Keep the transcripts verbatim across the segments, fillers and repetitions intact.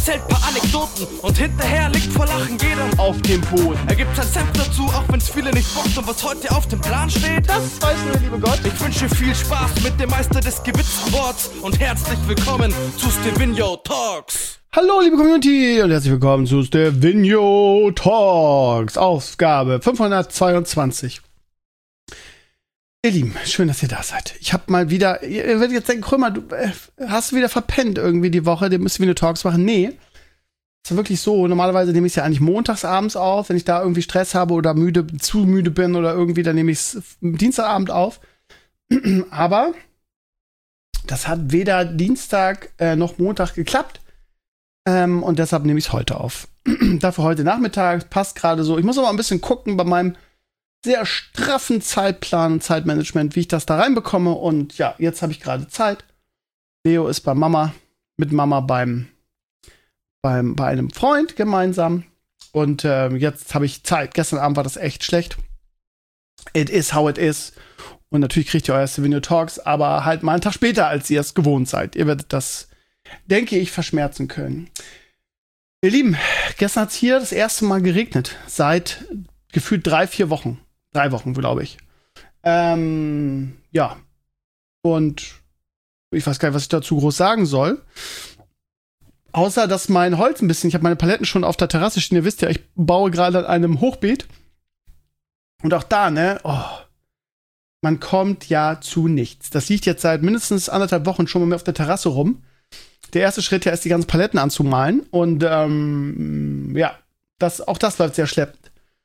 erzählt paar Anekdoten und hinterher liegt vor Lachen jeder auf dem Boden. Er gibt sein Senf dazu, auch wenn's viele nicht bockt. Und was heute auf dem Plan steht, das weiß nur der liebe Gott. Ich wünsche viel Spaß mit dem Meister des gewitzten Worts und herzlich willkommen zu Stevino Talks. Hallo liebe Community und herzlich willkommen zu Stevino Talks, Ausgabe fünfhundertzweiundzwanzig. Ihr Lieben, schön, dass ihr da seid. Ich hab mal wieder, ihr werdet jetzt denken, Krömer, du äh, hast du wieder verpennt irgendwie die Woche, den müssen wir eine Talks machen. Nee, ist ja wirklich so. Normalerweise nehme ich es ja eigentlich montags abends auf, wenn ich da irgendwie Stress habe oder müde, zu müde bin oder irgendwie, dann nehme ich es Dienstagabend auf. Aber das hat weder Dienstag äh, noch Montag geklappt. Ähm, und deshalb nehme ich es heute auf. Dafür heute Nachmittag, passt gerade so. Ich muss aber ein bisschen gucken bei meinem sehr straffen Zeitplan und Zeitmanagement, wie ich das da reinbekomme. Und ja, jetzt habe ich gerade Zeit. Leo ist bei Mama, mit Mama beim, beim bei einem Freund gemeinsam. Und äh, jetzt habe ich Zeit. Gestern Abend war das echt schlecht. It is how it is. Und natürlich kriegt ihr euer Stevino Talks, aber halt mal einen Tag später, als ihr es gewohnt seid. Ihr werdet das, denke ich, verschmerzen können. Ihr Lieben, gestern hat es hier das erste Mal geregnet. Seit gefühlt drei, vier Wochen. Drei Wochen, glaube ich. Ähm, ja. Und ich weiß gar nicht, was ich dazu groß sagen soll. Außer, dass mein Holz ein bisschen, ich habe meine Paletten schon auf der Terrasse stehen. Ihr wisst ja, ich baue gerade an einem Hochbeet. Und auch da, ne, oh, man kommt ja zu nichts. Das liegt jetzt seit mindestens anderthalb Wochen schon mal mehr auf der Terrasse rum. Der erste Schritt ja ist, die ganzen Paletten anzumalen. Und ähm, ja, das, auch das läuft sehr schleppend.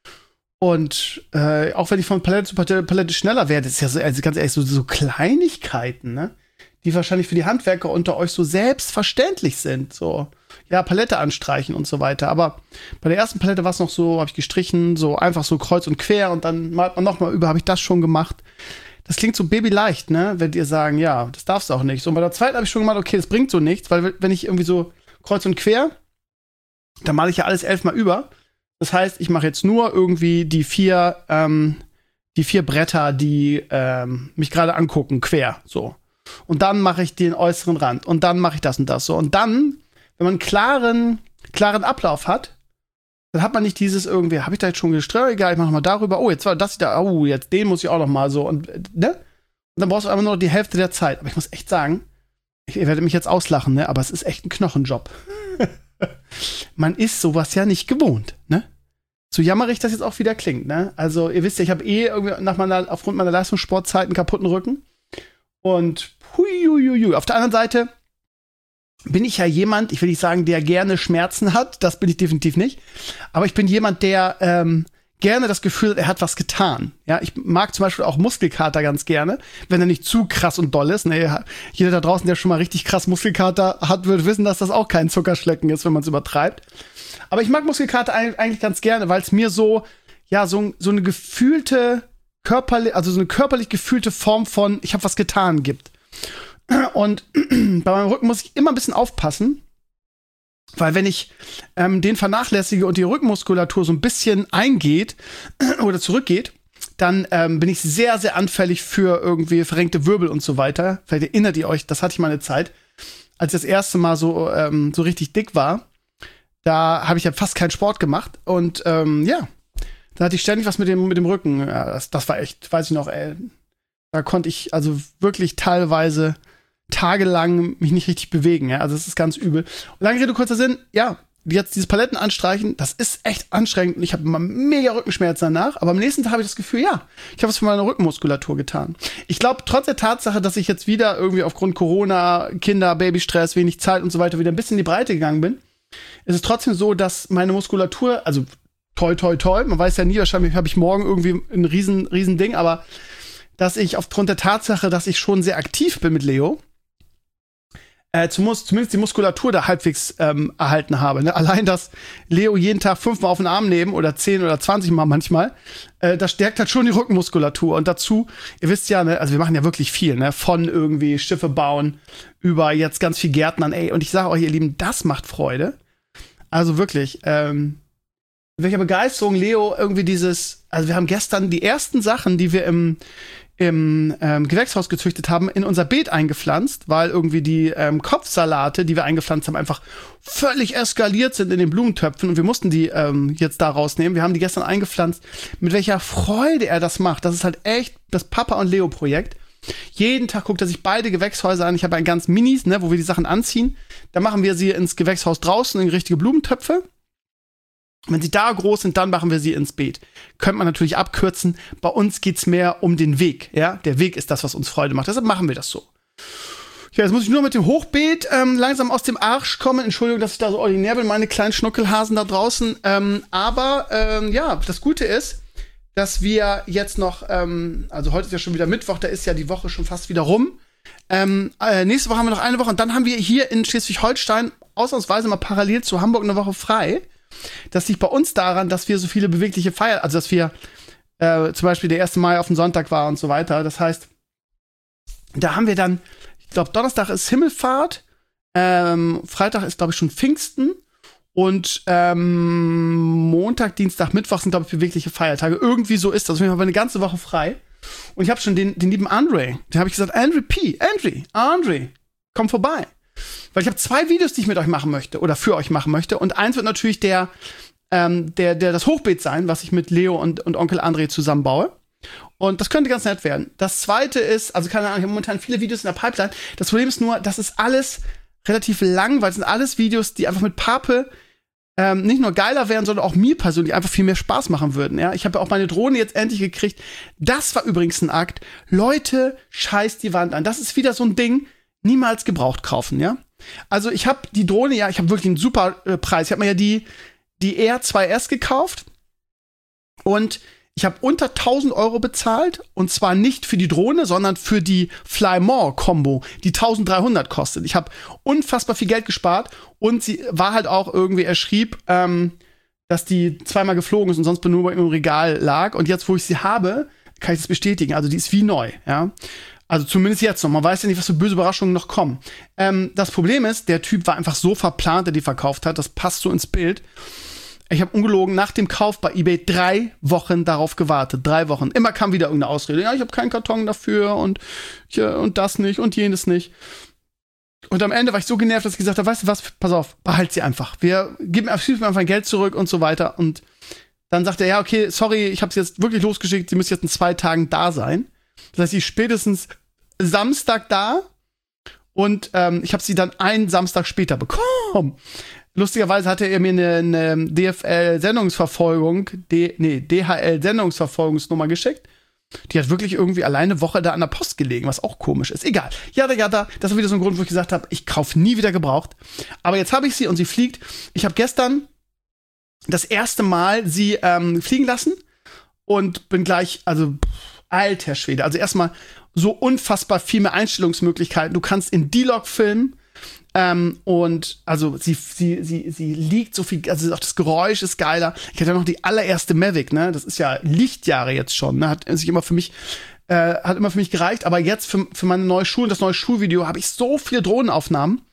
Und äh, auch wenn ich von Palette zu Palette schneller werde, ist ja so, also ganz ehrlich, so, so Kleinigkeiten, ne? Die wahrscheinlich für die Handwerker unter euch so selbstverständlich sind. So, ja, Palette anstreichen und so weiter. Aber bei der ersten Palette war es noch so, habe ich gestrichen, so einfach so kreuz und quer und dann malt man nochmal über, habe ich das schon gemacht. Das klingt so babyleicht, ne? Wenn ihr sagen, ja, das darfst du auch nicht. So, und bei der zweiten habe ich schon gemacht, okay, das bringt so nichts, weil wenn ich irgendwie so kreuz und quer, dann male ich ja alles elfmal über. Das heißt, ich mache jetzt nur irgendwie die vier, ähm, die vier Bretter, die ähm, mich gerade angucken, quer, so. Und dann mache ich den äußeren Rand und dann mache ich das und das so. Und dann, wenn man einen klaren, klaren Ablauf hat, dann hat man nicht dieses irgendwie, habe ich da jetzt schon gestrickt, egal, ich mache mal darüber, oh, jetzt war das da, oh, jetzt den muss ich auch noch mal so und, ne? Und dann brauchst du einfach nur noch die Hälfte der Zeit. Aber ich muss echt sagen, ich, ihr werdet mich jetzt auslachen, ne? Aber es ist echt ein Knochenjob. Man ist sowas ja nicht gewohnt, ne? So jammerig das jetzt auch wieder klingt, ne? Also, ihr wisst ja, ich habe eh irgendwie nach meiner, aufgrund meiner Leistungssportzeit einen kaputten Rücken. Und huiuiui. Auf der anderen Seite bin ich ja jemand, ich will nicht sagen, der gerne Schmerzen hat, das bin ich definitiv nicht. Aber ich bin jemand, der ähm, gerne das Gefühl hat, er hat was getan. Ja, ich mag zum Beispiel auch Muskelkater ganz gerne, wenn er nicht zu krass und doll ist. Ne, jeder da draußen, der schon mal richtig krass Muskelkater hat, wird wissen, dass das auch kein Zuckerschlecken ist, wenn man es übertreibt. Aber ich mag Muskelkater eigentlich ganz gerne, weil es mir so, ja, so, so eine gefühlte, körperlich, also so eine körperlich gefühlte Form von, ich habe was getan gibt. Und bei meinem Rücken muss ich immer ein bisschen aufpassen, weil wenn ich ähm, den vernachlässige und die Rückenmuskulatur so ein bisschen eingeht oder zurückgeht, dann ähm, bin ich sehr, sehr anfällig für irgendwie verrenkte Wirbel und so weiter. Vielleicht erinnert ihr euch, das hatte ich mal eine Zeit, als ich das erste Mal so, ähm, so richtig dick war. Da habe ich ja fast keinen Sport gemacht. Und ähm, ja, da hatte ich ständig was mit dem, mit dem Rücken. Ja, das, das war echt, weiß ich noch, ey. Da konnte ich also wirklich teilweise tagelang mich nicht richtig bewegen. Ja? Also das ist ganz übel. Und lange Rede, kurzer Sinn, ja, jetzt dieses Paletten anstreichen, das ist echt anstrengend. Und ich habe immer mega Rückenschmerzen danach. Aber am nächsten Tag habe ich das Gefühl, ja, ich habe was für meine Rückenmuskulatur getan. Ich glaube, trotz der Tatsache, dass ich jetzt wieder irgendwie aufgrund Corona, Kinder, Babystress, wenig Zeit und so weiter wieder ein bisschen in die Breite gegangen bin, ist es trotzdem so, dass meine Muskulatur, also toi, toi, toi, man weiß ja nie, wahrscheinlich habe ich morgen irgendwie ein riesen, riesen Ding, aber dass ich aufgrund der Tatsache, dass ich schon sehr aktiv bin mit Leo, äh, zumindest die Muskulatur da halbwegs ähm, erhalten habe. Ne? Allein, dass Leo jeden Tag fünfmal auf den Arm nehmen oder zehn oder zwanzig Mal manchmal, äh, das stärkt halt schon die Rückenmuskulatur. Und dazu, ihr wisst ja, ne, also wir machen ja wirklich viel, ne, von irgendwie Schiffe bauen über jetzt ganz viel Gärtnern, ey. Und ich sage euch, ihr Lieben, das macht Freude. Also wirklich, ähm, mit welcher Begeisterung Leo irgendwie dieses, also wir haben gestern die ersten Sachen, die wir im im ähm, Gewächshaus gezüchtet haben, in unser Beet eingepflanzt, weil irgendwie die ähm, Kopfsalate, die wir eingepflanzt haben, einfach völlig eskaliert sind in den Blumentöpfen und wir mussten die ähm, jetzt da rausnehmen. Wir haben die gestern eingepflanzt. Mit welcher Freude er das macht. Das ist halt echt das Papa und Leo Projekt. Jeden Tag guckt er sich beide Gewächshäuser an. Ich habe ein ganz Minis, ne, wo wir die Sachen anziehen. Da machen wir sie ins Gewächshaus draußen in richtige Blumentöpfe. Wenn sie da groß sind, dann machen wir sie ins Beet. Könnte man natürlich abkürzen. Bei uns geht's mehr um den Weg. Ja, der Weg ist das, was uns Freude macht. Deshalb machen wir das so. Ja, jetzt muss ich nur mit dem Hochbeet ähm, langsam aus dem Arsch kommen. Entschuldigung, dass ich da so ordinär bin, meine kleinen Schnuckelhasen da draußen. Ähm, aber ähm, ja, das Gute ist, dass wir jetzt noch, ähm, also heute ist ja schon wieder Mittwoch, da ist ja die Woche schon fast wieder rum. Ähm, äh, nächste Woche haben wir noch eine Woche und dann haben wir hier in Schleswig-Holstein ausnahmsweise mal parallel zu Hamburg eine Woche frei. Das liegt bei uns daran, dass wir so viele bewegliche Feiern, also dass wir äh, zum Beispiel der erste Mai auf den Sonntag war und so weiter. Das heißt, da haben wir dann, ich glaube, Donnerstag ist Himmelfahrt, ähm, Freitag ist, glaube ich, schon Pfingsten und ähm, Montag, Dienstag, Mittwoch sind, glaube ich, bewegliche Feiertage. Irgendwie so ist das. Wir haben eine ganze Woche frei. Und ich habe schon den, den lieben Andre, den habe ich gesagt, Andre P., Andre, Andre, komm vorbei. Weil ich habe zwei Videos, die ich mit euch machen möchte oder für euch machen möchte. Und eins wird natürlich der, ähm, der, der das Hochbeet sein, was ich mit Leo und, und Onkel André zusammenbaue. Und das könnte ganz nett werden. Das zweite ist, also keine Ahnung, ich habe momentan viele Videos in der Pipeline. Das Problem ist nur, das ist alles relativ lang, weil es sind alles Videos, die einfach mit Pape ähm, nicht nur geiler wären, sondern auch mir persönlich einfach viel mehr Spaß machen würden. Ja? Ich habe ja auch meine Drohne jetzt endlich gekriegt. Das war übrigens ein Akt. Leute, scheiß die Wand an. Das ist wieder so ein Ding, niemals gebraucht kaufen, ja. Also ich habe die Drohne, ja, ich habe wirklich einen super äh, Preis. Ich habe mir ja die, die R zwei S gekauft und ich habe unter tausend Euro bezahlt und zwar nicht für die Drohne, sondern für die Fly More Combo, die eintausenddreihundert kostet. Ich habe unfassbar viel Geld gespart und sie war halt auch irgendwie, er schrieb, ähm, dass die zweimal geflogen ist und sonst nur im Regal lag und jetzt, wo ich sie habe, kann ich das bestätigen. Also die ist wie neu, ja. Also zumindest jetzt noch. Man weiß ja nicht, was für böse Überraschungen noch kommen. Ähm, das Problem ist, der Typ war einfach so verplant, der die verkauft hat. Das passt so ins Bild. Ich habe ungelogen nach dem Kauf bei eBay drei Wochen darauf gewartet. Drei Wochen. Immer kam wieder irgendeine Ausrede. Ja, ich habe keinen Karton dafür und, ja, und das nicht und jenes nicht. Und am Ende war ich so genervt, dass ich gesagt habe, weißt du was, pass auf, behalt sie einfach. Wir geben mir einfach mein Geld zurück und so weiter. Und dann sagt er, ja, okay, sorry, ich habe sie jetzt wirklich losgeschickt. Sie müssen jetzt in zwei Tagen da sein. Das heißt, sie ist spätestens Samstag da und ähm, ich habe sie dann einen Samstag später bekommen. Lustigerweise hatte er mir eine, eine D F L-Sendungsverfolgung, D, nee, D H L-Sendungsverfolgungsnummer geschickt. Die hat wirklich irgendwie alleine eine Woche da an der Post gelegen, was auch komisch ist. Egal. Ja, ja, da. Das war wieder so ein Grund, wo ich gesagt habe, ich kaufe nie wieder gebraucht. Aber jetzt habe ich sie und sie fliegt. Ich habe gestern das erste Mal sie ähm, fliegen lassen und bin gleich, also alter Schwede. Also erstmal so unfassbar viel mehr Einstellungsmöglichkeiten. Du kannst in D-Log filmen. Ähm, und also sie, sie, sie, sie liegt so viel, also auch das Geräusch ist geiler. Ich hatte noch die allererste Mavic, ne? Das ist ja Lichtjahre jetzt schon, ne? Hat sich immer für mich, äh, hat immer für mich gereicht. Aber jetzt für, für meine neue Schule, das neue Schulvideo, habe ich so viele Drohnenaufnahmen.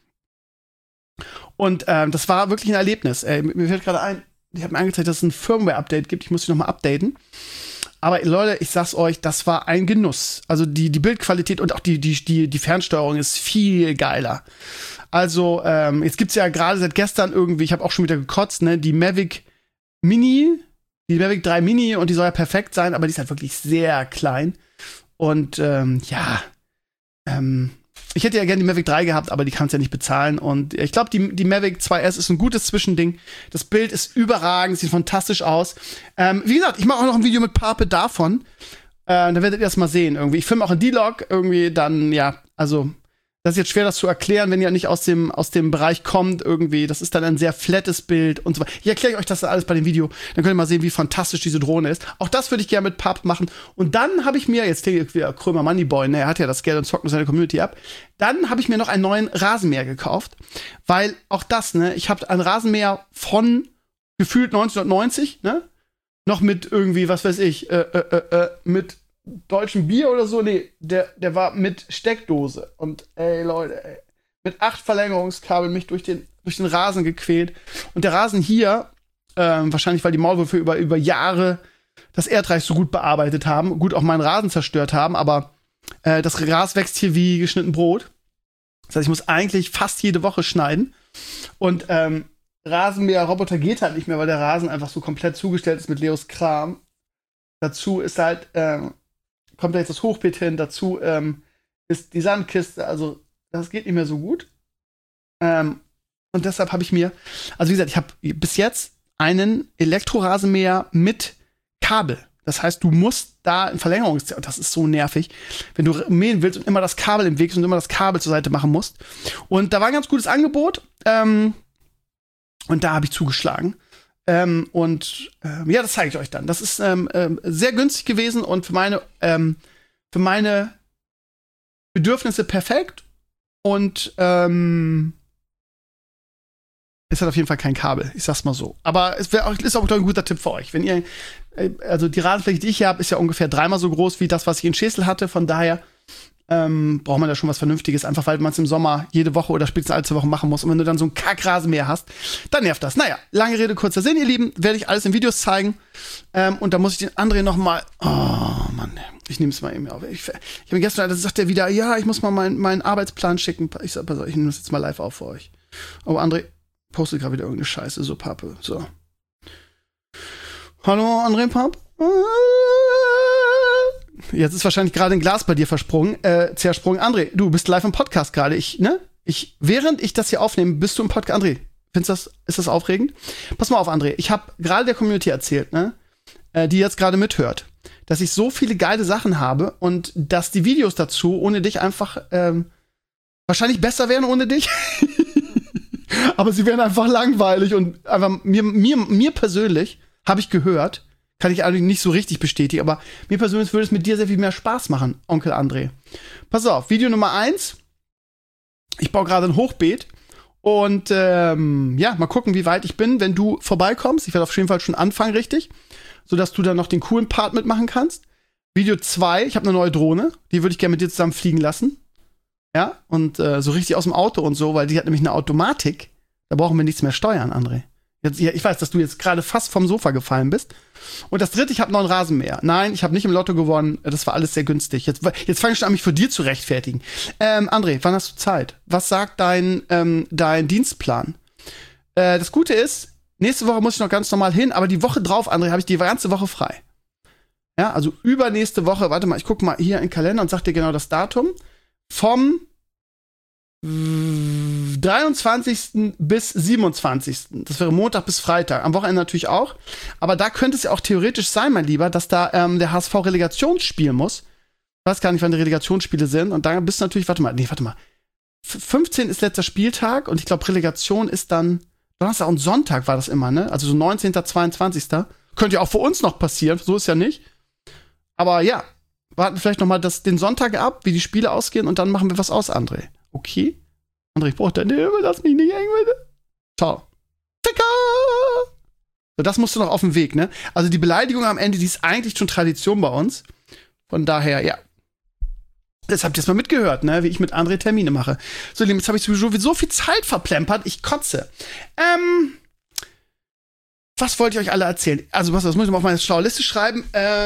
Und ähm, das war wirklich ein Erlebnis. Ey, mir fällt gerade ein, ich habe mir angezeigt, dass es ein Firmware-Update gibt. Ich muss die noch mal updaten. Aber Leute, ich sag's euch, das war ein Genuss. Also die, die Bildqualität und auch die, die, die, die Fernsteuerung ist viel geiler. Also, ähm, jetzt gibt's ja gerade seit gestern irgendwie, ich habe auch schon wieder gekotzt, ne, die Mavic Mini, die Mavic drei Mini und die soll ja perfekt sein, aber die ist halt wirklich sehr klein. Und ähm, ja, ähm, ich hätte ja gerne die Mavic drei gehabt, aber die kannst ja nicht bezahlen. Und ich glaube, die, die Mavic zwei S ist ein gutes Zwischending. Das Bild ist überragend, sieht fantastisch aus. Ähm, wie gesagt, ich mache auch noch ein Video mit Pape davon. Äh, dann werdet ihr das mal sehen irgendwie. Ich filme auch in D-Log irgendwie dann, ja, also das ist jetzt schwer, das zu erklären, wenn ihr nicht aus dem, aus dem Bereich kommt irgendwie. Das ist dann ein sehr flattes Bild und so weiter. Ich erkläre euch das alles bei dem Video. Dann könnt ihr mal sehen, wie fantastisch diese Drohne ist. Auch das würde ich gerne mit Pape machen. Und dann habe ich mir, jetzt wieder Krömer Moneyboy, ne, er hat ja das Geld und zockt mit seiner Community ab. Dann habe ich mir noch einen neuen Rasenmäher gekauft. Weil auch das, ne, ich habe einen Rasenmäher von gefühlt neunzehnhundertneunzig, ne, noch mit irgendwie, was weiß ich, äh, äh, äh, mit deutschen Bier oder so, nee, der, der war mit Steckdose. Und ey, Leute, ey, mit acht Verlängerungskabeln mich durch den, durch den Rasen gequält. Und der Rasen hier, ähm, wahrscheinlich, weil die Maulwürfe über, über Jahre das Erdreich so gut bearbeitet haben, gut auch meinen Rasen zerstört haben, aber äh, das Gras wächst hier wie geschnitten Brot. Das heißt, ich muss eigentlich fast jede Woche schneiden. Und ähm, Rasenmäher-Roboter geht halt nicht mehr, weil der Rasen einfach so komplett zugestellt ist mit Leos Kram. Dazu ist halt, ähm, kommt da jetzt das Hochbeet hin, dazu ähm, ist die Sandkiste, also das geht nicht mehr so gut. Ähm, und deshalb habe ich mir, also wie gesagt, ich habe bis jetzt einen Elektrorasenmäher mit Kabel. Das heißt, du musst da ein Verlängerungs... Das ist so nervig, wenn du mähen willst und immer das Kabel im Weg ist und immer das Kabel zur Seite machen musst. Und da war ein ganz gutes Angebot. Ähm, und da habe ich zugeschlagen. Ähm, und ähm, ja, das zeige ich euch dann. Das ist ähm, ähm, sehr günstig gewesen und für meine, ähm, für meine Bedürfnisse perfekt. Und ähm, es hat auf jeden Fall kein Kabel, ich sag's mal so. Aber es wär auch, ist auch ein guter Tipp für euch. Wenn ihr, also die Rasenfläche, die ich hier habe, ist ja ungefähr dreimal so groß wie das, was ich in Schesel hatte. Von daher ähm, braucht man da schon was Vernünftiges, einfach weil man es im Sommer jede Woche oder spätestens alle zwei Wochen machen muss. Und wenn du dann so einen Kackrasenmäher hast, dann nervt das. Naja, lange Rede, kurzer Sinn, ihr Lieben, werde ich alles in Videos zeigen. Ähm, und da muss ich den André noch mal, oh Mann, ich nehme es mal eben auf. Ich, ich habe gestern, da sagt er wieder, ja, ich muss mal meinen meinen Arbeitsplan schicken. Ich sag, pass auf, ich nehme das jetzt mal live auf für euch. Aber André postet gerade wieder irgendeine Scheiße, so Pappe, so. Hallo, André Papp? Jetzt ist wahrscheinlich gerade ein Glas bei dir versprungen, äh, zersprungen. André, du bist live im Podcast gerade. Ich, ne? Ich, während ich das hier aufnehme, bist du im Podcast. André, findest das, ist das aufregend? Pass mal auf, André. Ich habe gerade der Community erzählt, ne? Äh, die jetzt gerade mithört, dass ich so viele geile Sachen habe und dass die Videos dazu ohne dich einfach, ähm, wahrscheinlich besser wären ohne dich. Aber sie wären einfach langweilig und einfach mir, mir, mir persönlich, habe ich gehört, kann ich eigentlich nicht so richtig bestätigen, aber mir persönlich würde es mit dir sehr viel mehr Spaß machen, Onkel André. Pass auf, Video Nummer eins. Ich baue gerade ein Hochbeet und ähm, ja, mal gucken, wie weit ich bin, wenn du vorbeikommst. Ich werde auf jeden Fall schon anfangen, richtig, sodass du dann noch den coolen Part mitmachen kannst. Video zwei, ich habe eine neue Drohne, die würde ich gerne mit dir zusammen fliegen lassen. Ja, und äh, so richtig aus dem Auto und so, weil die hat nämlich eine Automatik. Da brauchen wir nichts mehr steuern, André. Jetzt, ich weiß, dass du jetzt gerade fast vom Sofa gefallen bist. Und das dritte, ich habe noch einen Rasenmäher. Nein, ich habe nicht im Lotto gewonnen. Das war alles sehr günstig. Jetzt, jetzt fange ich schon an, mich für dir zu rechtfertigen. Ähm, André, wann hast du Zeit? Was sagt dein, ähm, dein Dienstplan? Äh, das Gute ist, nächste Woche muss ich noch ganz normal hin, aber die Woche drauf, André, habe ich die ganze Woche frei. Ja, also übernächste Woche, warte mal, ich gucke mal hier in den Kalender und sag dir genau das Datum. Vom dreiundzwanzigsten bis siebenundzwanzigsten Das wäre Montag bis Freitag. Am Wochenende natürlich auch. Aber da könnte es ja auch theoretisch sein, mein Lieber, dass da ähm, der H S V Relegationsspiel muss. Ich weiß gar nicht, wann die Relegationsspiele sind. Und da bist du natürlich, warte mal, nee, warte mal. fünfzehn ist letzter Spieltag und ich glaube, Relegation ist dann Donnerstag und Sonntag war das immer, ne? Also so neunzehnten zweiundzwanzigsten Könnte ja auch für uns noch passieren, so ist ja nicht. Aber ja, warten vielleicht noch mal das, den Sonntag ab, wie die Spiele ausgehen und dann machen wir was aus, André. Okay? André, ich brauche deine Hilfe, lass mich nicht hängen, bitte. Ciao. Tika! So, das musst du noch auf dem Weg, ne? Also die Beleidigung am Ende, die ist eigentlich schon Tradition bei uns. Von daher, ja. Das habt ihr jetzt mal mitgehört, ne? Wie ich mit André Termine mache. So, jetzt habe ich sowieso so viel Zeit verplempert, ich kotze. Ähm... Was wollte ich euch alle erzählen? Also, was, das muss ich mal auf meine schlaue Liste schreiben.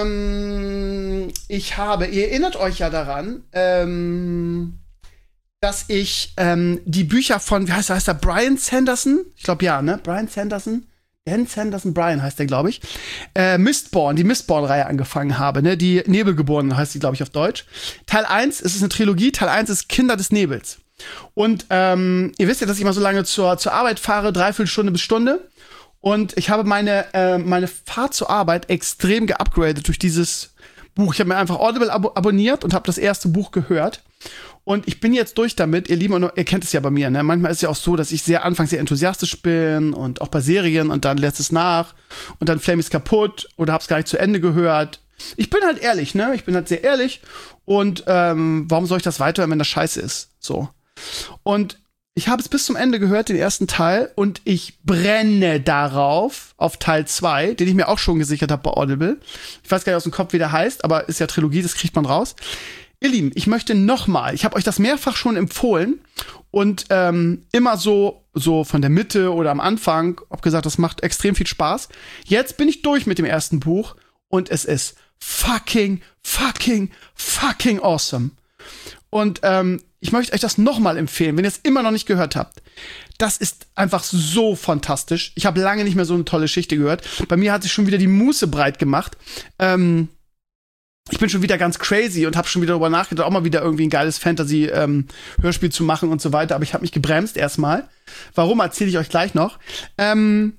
Ähm, ich habe, ihr erinnert euch ja daran, ähm, dass ich ähm, die Bücher von, wie heißt er, heißt der Brian Sanderson? Ich glaube, ja, ne? Brian Sanderson? Dan Sanderson, Brian heißt der, glaube ich. Äh, Mistborn, die Mistborn-Reihe angefangen habe, ne? Die Nebelgeborenen heißt die, glaube ich, auf Deutsch. Teil eins, es ist eine Trilogie, Teil eins ist Kinder des Nebels. Und ähm, ihr wisst ja, dass ich immer so lange zur, zur Arbeit fahre, dreiviertel Stunde bis Stunde. Und ich habe meine, äh, meine Fahrt zur Arbeit extrem geupgradet durch dieses Buch. Ich habe mir einfach Audible ab- abonniert und habe das erste Buch gehört. Und ich bin jetzt durch damit, ihr Lieben, und ihr kennt es ja bei mir, ne? Manchmal ist es ja auch so, dass ich sehr anfangs sehr enthusiastisch bin und auch bei Serien und dann lässt es nach und dann Flame ist kaputt oder hab's gar nicht zu Ende gehört. Ich bin halt ehrlich, ne? Ich bin halt sehr ehrlich und ähm, warum soll ich das weiterhören, wenn das scheiße ist? So. Und ich habe es bis zum Ende gehört, den ersten Teil, und ich brenne darauf, auf Teil zwei, den ich mir auch schon gesichert habe bei Audible. Ich weiß gar nicht aus dem Kopf, wie der heißt, aber ist ja Trilogie, das kriegt man raus. Ihr Lieben, ich möchte noch mal, ich habe euch das mehrfach schon empfohlen und ähm, immer so, so von der Mitte oder am Anfang, hab gesagt, das macht extrem viel Spaß. Jetzt bin ich durch mit dem ersten Buch und es ist fucking, fucking, fucking awesome. Und ähm, ich möchte euch das nochmal empfehlen, wenn ihr es immer noch nicht gehört habt. Das ist einfach so fantastisch. Ich habe lange nicht mehr so eine tolle Geschichte gehört. Bei mir hat sich schon wieder die Muße breit gemacht. Ähm, ich bin schon wieder ganz crazy und habe schon wieder darüber nachgedacht, auch mal wieder irgendwie ein geiles Fantasy-Hörspiel ähm, zu machen und so weiter. Aber ich habe mich gebremst erstmal. Warum, erzähle ich euch gleich noch. Ähm,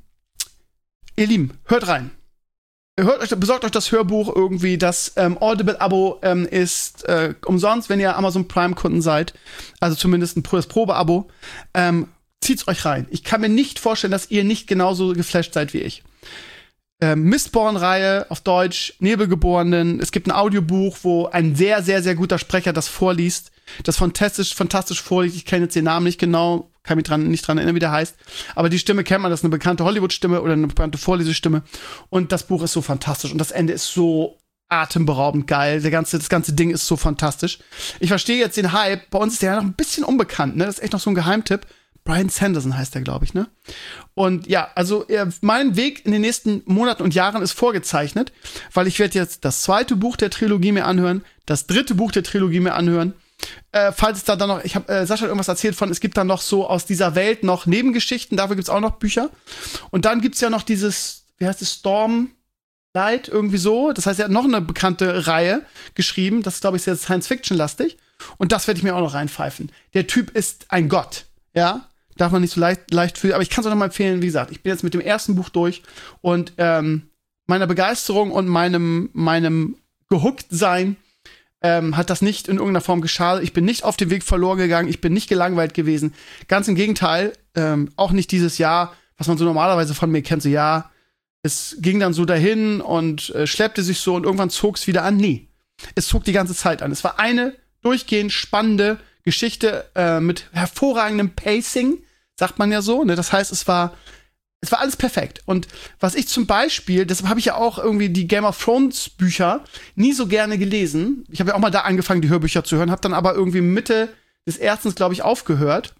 ihr Lieben, hört rein. Hört euch, besorgt euch das Hörbuch irgendwie. Das ähm, Audible-Abo ähm, ist äh, umsonst, wenn ihr Amazon Prime-Kunden seid. Also zumindest ein das Probe-Abo. Ähm, zieht's euch rein. Ich kann mir nicht vorstellen, dass ihr nicht genauso geflasht seid wie ich. Ähm, Mistborn-Reihe auf Deutsch, Nebelgeborenen. Es gibt ein Audiobuch, wo ein sehr, sehr, sehr guter Sprecher das vorliest. Das fantastisch, fantastisch vorliest. Ich kenne jetzt den Namen nicht genau. Kann mich dran, nicht dran erinnern, wie der heißt. Aber die Stimme kennt man, das ist eine bekannte Hollywood-Stimme oder eine bekannte Vorlesestimme. Und das Buch ist so fantastisch. Und das Ende ist so atemberaubend geil. Der ganze, das ganze Ding ist so fantastisch. Ich verstehe jetzt den Hype. Bei uns ist der ja noch ein bisschen unbekannt, ne? Das ist echt noch so ein Geheimtipp. Bryan Sanderson heißt der, glaube ich, ne? Und ja, also äh, mein Weg in den nächsten Monaten und Jahren ist vorgezeichnet, weil ich werde jetzt das zweite Buch der Trilogie mir anhören, das dritte Buch der Trilogie mir anhören. Äh, falls es da dann noch, ich habe äh, Sascha hat irgendwas erzählt von, es gibt dann noch so aus dieser Welt noch Nebengeschichten, dafür gibt's auch noch Bücher. Und dann gibt's ja noch dieses, wie heißt es, Stormlight, irgendwie so. Das heißt, er hat noch eine bekannte Reihe geschrieben. Das ist, glaube ich, sehr Science-Fiction-lastig. Und das werde ich mir auch noch reinpfeifen. Der Typ ist ein Gott, ja. Darf man nicht so leicht, leicht fühlen. Aber ich kann es auch noch mal empfehlen, wie gesagt, ich bin jetzt mit dem ersten Buch durch. Und ähm, meiner Begeisterung und meinem, meinem Gehookt-Sein Ähm, hat das nicht in irgendeiner Form geschadet. Ich bin nicht auf dem Weg verloren gegangen. Ich bin nicht gelangweilt gewesen. Ganz im Gegenteil. Ähm, auch nicht dieses Jahr, was man so normalerweise von mir kennt. So, ja, es ging dann so dahin und äh, schleppte sich so und irgendwann zog es wieder an. Nee, es zog die ganze Zeit an. Es war eine durchgehend spannende Geschichte äh, mit hervorragendem Pacing, sagt man ja so. Ne? Das heißt, es war Es war alles perfekt. Und was ich zum Beispiel, deshalb habe ich ja auch irgendwie die Game of Thrones Bücher nie so gerne gelesen. Ich habe ja auch mal da angefangen, die Hörbücher zu hören, habe dann aber irgendwie Mitte des Erstens, glaube ich, aufgehört.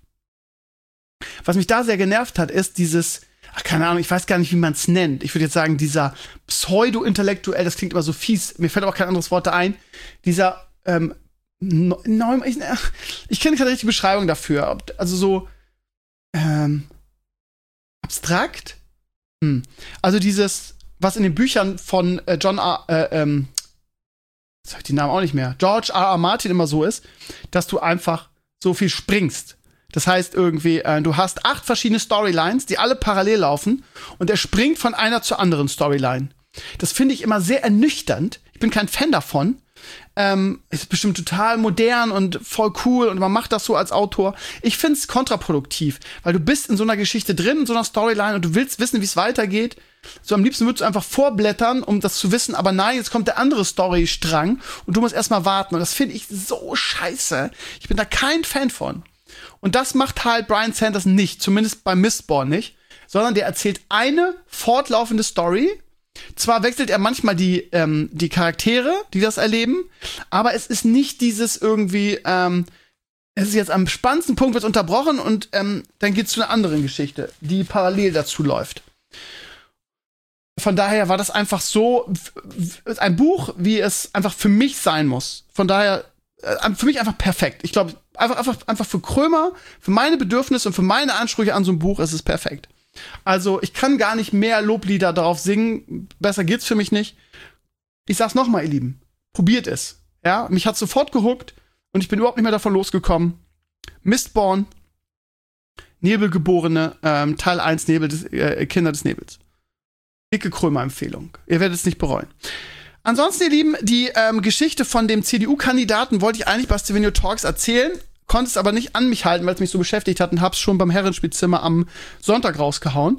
Was mich da sehr genervt hat, ist dieses, ach, keine Ahnung, ich weiß gar nicht, wie man es nennt. Ich würde jetzt sagen, dieser pseudo-intellektuell, das klingt immer so fies, mir fällt auch kein anderes Wort da ein, dieser, ähm, no, no, ich, ich kenne keine richtige Beschreibung dafür. Also so, ähm, abstrakt? Hm. Also dieses, was in den Büchern von äh, John R. Äh, ähm, sag ich den Namen auch nicht mehr, George R. R. Martin immer so ist, dass du einfach so viel springst. Das heißt irgendwie, äh, du hast acht verschiedene Storylines, die alle parallel laufen und er springt von einer zur anderen Storyline. Das finde ich immer sehr ernüchternd. Ich bin kein Fan davon. Ähm, ist bestimmt total modern und voll cool und man macht das so als Autor. Ich finde es kontraproduktiv, weil du bist in so einer Geschichte drin, in so einer Storyline und du willst wissen, wie es weitergeht. So am liebsten würdest du einfach vorblättern, um das zu wissen, aber nein, jetzt kommt der andere Storystrang und du musst erstmal warten und das finde ich so scheiße. Ich bin da kein Fan von. Und das macht halt Bryan Sanderson nicht, zumindest bei Mistborn nicht, sondern der erzählt eine fortlaufende Story. Zwar wechselt er manchmal die, ähm, die Charaktere, die das erleben, aber es ist nicht dieses irgendwie, ähm, es ist jetzt am spannendsten Punkt, wird unterbrochen und ähm, dann geht's zu einer anderen Geschichte, die parallel dazu läuft. Von daher war das einfach so ein Buch, wie es einfach für mich sein muss. Von daher äh, für mich einfach perfekt. Ich glaube, einfach, einfach, einfach für Krömer, für meine Bedürfnisse und für meine Ansprüche an so ein Buch ist es perfekt. Also, ich kann gar nicht mehr Loblieder darauf singen. Besser geht's für mich nicht. Ich sag's noch mal, ihr Lieben. Probiert es. Ja, mich hat's sofort gehuckt und ich bin überhaupt nicht mehr davon losgekommen. Mistborn, Nebelgeborene, ähm, Teil eins, Nebel des, äh, Kinder des Nebels. Dicke Krömer-Empfehlung. Ihr werdet es nicht bereuen. Ansonsten, ihr Lieben, die ähm, Geschichte von dem C D U-Kandidaten wollte ich eigentlich bei Stevenio Talks erzählen. Konnte es aber nicht an mich halten, weil es mich so beschäftigt hat und hab's schon beim Herrenspielzimmer am Sonntag rausgehauen.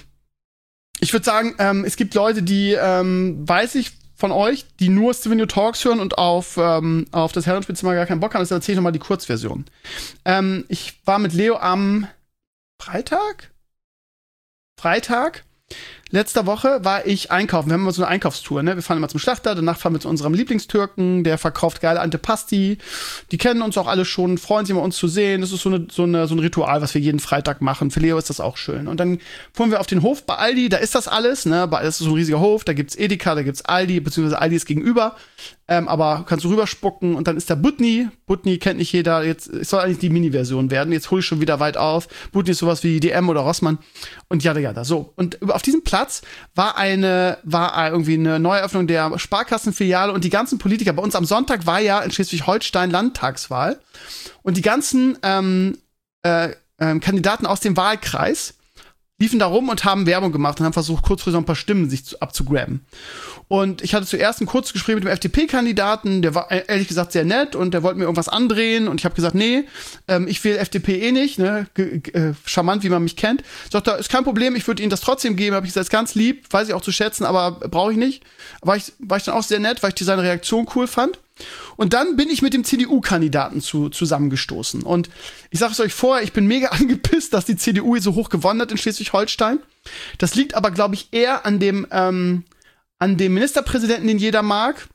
Ich würde sagen, ähm, es gibt Leute, die, ähm, weiß ich von euch, die nur Stevenio Talks hören und auf, ähm, auf das Herrenspielzimmer gar keinen Bock haben. Deshalb erzähle ich nochmal die Kurzversion. Ähm, ich war mit Leo am Freitag? Freitag letzter Woche war ich einkaufen. Wir haben immer so eine Einkaufstour, ne? Wir fahren immer zum Schlachter, danach fahren wir zu unserem Lieblingstürken, der verkauft geile Antipasti. Die kennen uns auch alle schon, freuen sich immer, uns zu sehen. Das ist so, eine, so, eine, so ein Ritual, was wir jeden Freitag machen. Für Leo ist das auch schön. Und dann fuhren wir auf den Hof bei Aldi, da ist das alles, ne? Das ist so ein riesiger Hof, da gibt's Edeka, da gibt's Aldi, beziehungsweise Aldi ist gegenüber. Ähm, aber kannst du rüberspucken und dann ist der Butni. Butni kennt nicht jeder. Jetzt es soll eigentlich die Mini-Version werden. Jetzt hole ich schon wieder weit auf. Butni ist sowas wie D M oder Rossmann und jada jada. So, und auf diesem Platz war eine war irgendwie eine Neueröffnung der Sparkassenfiliale und die ganzen Politiker. Bei uns am Sonntag war ja in Schleswig-Holstein Landtagswahl und die ganzen ähm, äh, äh, Kandidaten aus dem Wahlkreis liefen da rum und haben Werbung gemacht und haben versucht, kurzfristig ein paar Stimmen sich zu, abzugraben. Und ich hatte zuerst ein kurzes Gespräch mit dem F D P-Kandidaten, der war ehrlich gesagt sehr nett und der wollte mir irgendwas andrehen und ich habe gesagt, nee, ähm, ich wähle F D P eh nicht, ne, G- g- äh, charmant, wie man mich kennt. Sagt er, ist kein Problem, ich würde Ihnen das trotzdem geben, habe ich gesagt, ist ganz lieb, weiß ich auch zu schätzen, aber brauche ich nicht. War ich, war ich dann auch sehr nett, weil ich seine Reaktion cool fand. Und dann bin ich mit dem C D U-Kandidaten zu, zusammengestoßen. Und ich sage es euch vorher, ich bin mega angepisst, dass die C D U so hoch gewonnen hat in Schleswig-Holstein. Das liegt aber, glaube ich, eher an dem, ähm, an dem Ministerpräsidenten, den jeder mag.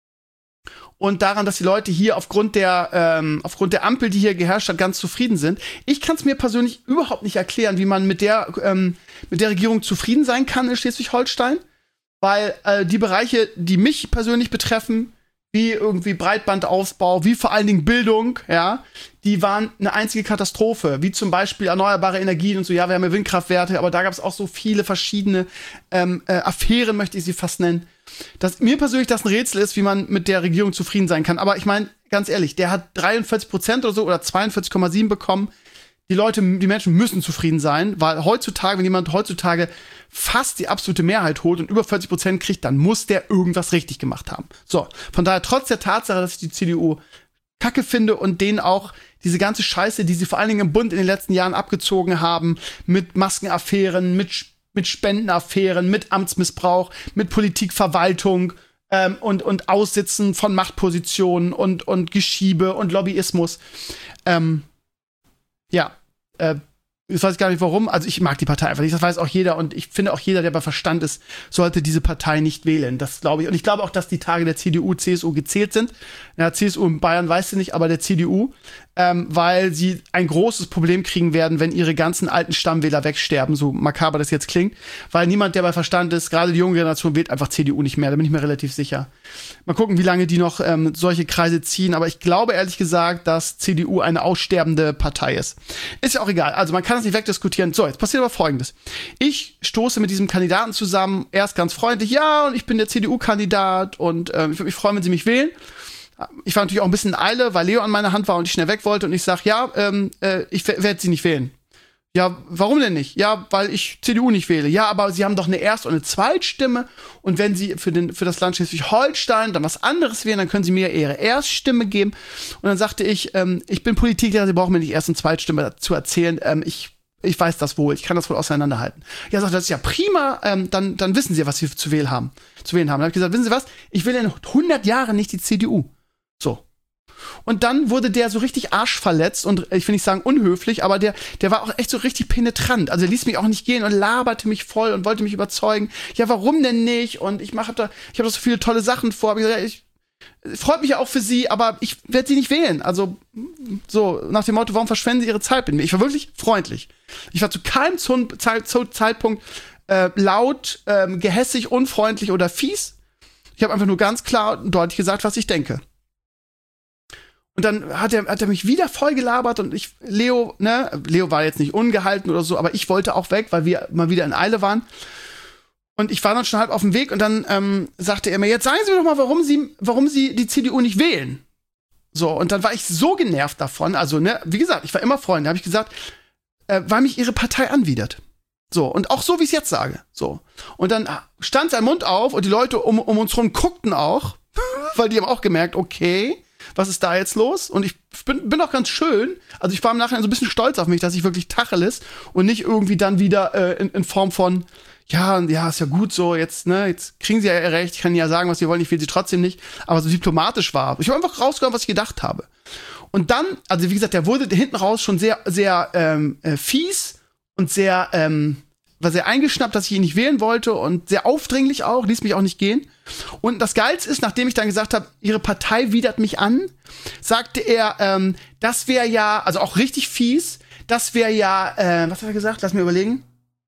Und daran, dass die Leute hier aufgrund der, ähm, aufgrund der Ampel, die hier geherrscht hat, ganz zufrieden sind. Ich kann es mir persönlich überhaupt nicht erklären, wie man mit der, ähm, mit der Regierung zufrieden sein kann in Schleswig-Holstein. Weil äh, die Bereiche, die mich persönlich betreffen, wie irgendwie Breitbandausbau, wie vor allen Dingen Bildung, ja, die waren eine einzige Katastrophe, wie zum Beispiel erneuerbare Energien und so, ja, wir haben ja Windkraftwerte, aber da gab es auch so viele verschiedene ähm, äh, Affären, möchte ich sie fast nennen, dass mir persönlich das ein Rätsel ist, wie man mit der Regierung zufrieden sein kann, aber ich meine, ganz ehrlich, der hat dreiundvierzig Prozent oder so oder zweiundvierzig Komma sieben bekommen. Die Leute, die Menschen müssen zufrieden sein, weil heutzutage, wenn jemand heutzutage fast die absolute Mehrheit holt und über vierzig Prozent kriegt, dann muss der irgendwas richtig gemacht haben. So, von daher, trotz der Tatsache, dass ich die C D U kacke finde und denen auch diese ganze Scheiße, die sie vor allen Dingen im Bund in den letzten Jahren abgezogen haben, mit Maskenaffären, mit, mit Spendenaffären, mit Amtsmissbrauch, mit Politikverwaltung ähm, und, und Aussitzen von Machtpositionen und, und Geschiebe und Lobbyismus. Ähm, ja, äh, ich weiß gar nicht warum, also ich mag die Partei einfach nicht, das weiß auch jeder und ich finde auch jeder, der bei Verstand ist, sollte diese Partei nicht wählen, das glaube ich. Und ich glaube auch, dass die Tage der C D U, C S U gezählt sind. Ja, C S U in Bayern weiß ich nicht, aber der C D U, ähm, weil sie ein großes Problem kriegen werden, wenn ihre ganzen alten Stammwähler wegsterben, so makaber das jetzt klingt, weil niemand, der bei Verstand ist, gerade die junge Generation, wählt einfach C D U nicht mehr, da bin ich mir relativ sicher. Mal gucken, wie lange die noch ähm, solche Kreise ziehen, aber ich glaube ehrlich gesagt, dass C D U eine aussterbende Partei ist. Ist ja auch egal, also man kann das nicht wegdiskutieren. So, jetzt passiert aber Folgendes. Ich stoße mit diesem Kandidaten zusammen, erst ganz freundlich, ja, und ich bin der C D U-Kandidat und ähm, ich würde mich freuen, wenn Sie mich wählen. Ich war natürlich auch ein bisschen in Eile, weil Leo an meiner Hand war und ich schnell weg wollte und ich sag, ja, ähm, äh, ich werde Sie nicht wählen. Ja, warum denn nicht? Ja, weil ich C D U nicht wähle. Ja, aber Sie haben doch eine Erst- und eine Zweitstimme und wenn Sie für, den, für das Land Schleswig-Holstein dann was anderes wählen, dann können Sie mir Ihre Erststimme geben. Und dann sagte ich, ähm, ich bin Politiker, Sie brauchen mir nicht Erst- und Zweitstimme zu erzählen. Ähm, ich ich weiß das wohl, ich kann das wohl auseinanderhalten. Ja, sagt, das ist ja prima, ähm, dann, dann wissen Sie, was Sie zu wählen haben. Zu wählen haben. Dann habe ich gesagt, wissen Sie was? Ich will in hundert Jahren nicht die C D U. So. Und dann wurde der so richtig arschverletzt und ich will nicht sagen unhöflich, aber der, der war auch echt so richtig penetrant. Also er ließ mich auch nicht gehen und laberte mich voll und wollte mich überzeugen. Ja, warum denn nicht? Und ich mache da, ich habe da so viele tolle Sachen vor. Ich gesagt, ich, freut mich ja auch für Sie, aber ich werde Sie nicht wählen. Also so nach dem Motto, warum verschwenden Sie Ihre Zeit mit mir? Ich war wirklich freundlich. Ich war zu keinem Zeitpunkt äh, laut, ähm, gehässig, unfreundlich oder fies. Ich habe einfach nur ganz klar und deutlich gesagt, was ich denke. Und dann hat er, hat er mich wieder voll gelabert und ich, Leo, ne, Leo war jetzt nicht ungehalten oder so, aber ich wollte auch weg, weil wir mal wieder in Eile waren. Und ich war dann schon halb auf dem Weg und dann ähm, sagte er mir, jetzt sagen Sie mir doch mal, warum Sie, warum Sie die C D U nicht wählen. So, und dann war ich so genervt davon, also, ne, wie gesagt, ich war immer Freund, da habe ich gesagt, äh, weil mich Ihre Partei anwidert. So, und auch so, wie ich es jetzt sage. So. Und dann stand sein Mund auf und die Leute um, um uns rum guckten auch, weil die haben auch gemerkt, okay, was ist da jetzt los? Und ich bin, bin auch ganz schön, also ich war im Nachhinein so ein bisschen stolz auf mich, dass ich wirklich Tacheles und nicht irgendwie dann wieder äh, in, in Form von, ja, ja, ist ja gut so, jetzt, ne, jetzt kriegen sie ja recht, ich kann ja sagen, was sie wollen, ich will sie trotzdem nicht, aber so diplomatisch war. Ich habe einfach rausgehört, was ich gedacht habe. Und dann, also wie gesagt, der wurde hinten raus schon sehr, sehr ähm, äh, fies und sehr, ähm, war sehr eingeschnappt, dass ich ihn nicht wählen wollte und sehr aufdringlich auch, ließ mich auch nicht gehen. Und das Geilste ist, nachdem ich dann gesagt habe, ihre Partei widert mich an, sagte er, ähm, das wäre ja, also auch richtig fies, das wäre ja, äh, was hat er gesagt? Lass mir überlegen.